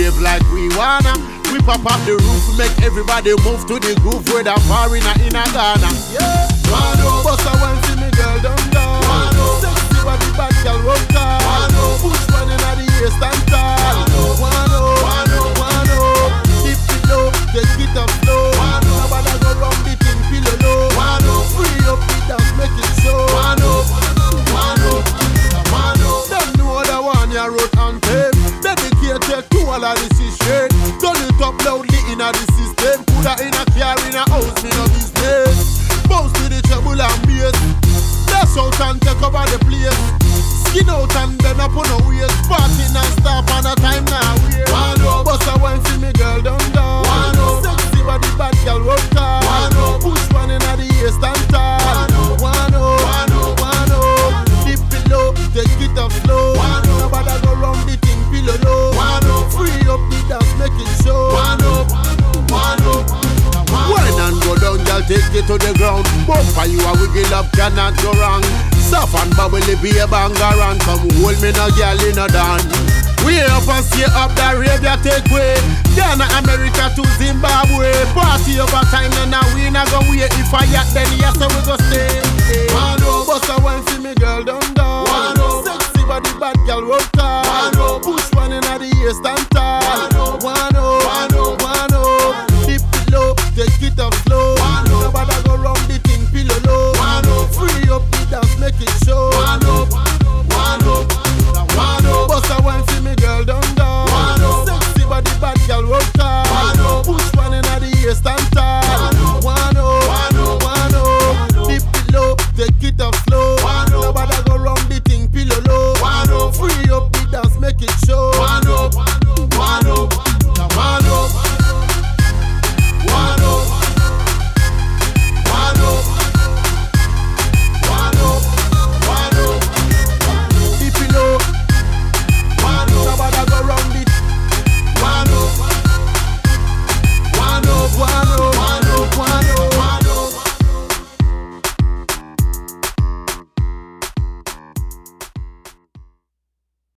rave like we wanna. We pop up the roof, make everybody move to the groove. Where the foreigner in a Ghana. Yeah. Wano, bust a one see me girl down down. Wano, sexy body bad girl rock car. Wano, push one in the ear stand tall. Wano, dip it low, take it up slow. Wano, nobody go round the thing pillow low. Wano, free up the dance, make it show. Wano. Them know the one ya wrote and tape. Dedicated to all of this is shit. Turn it up loudly in a the system. Put her in a car, in a house, me no business. Bounce to the treble and bass. Dash out and take over the place. Skin out and then up on the waist. Party non-stop and a time now wait. Wano, bust a wine see me girl down down. Wano, sexy body bad girl rock car. Wano, push one in a the ear stand tall. Wano, dip it low, take it up slow. Wano, nobody go round the thing pillow low. Wano, free up the dance, make it show. Wano. Wine and go down, girl, take it to the ground. Bumper you a wiggle up, cannot go wrong. Soft and bubbly, be a banger and come hold me no girl in a dan. We up and stay up, the Arabia take way. Ghana, America to Zimbabwe. Party over time and now we not go wait. If I yacht then yes so we go stay. Wano, bust a wine see me girl down down. Wano, sexy body bad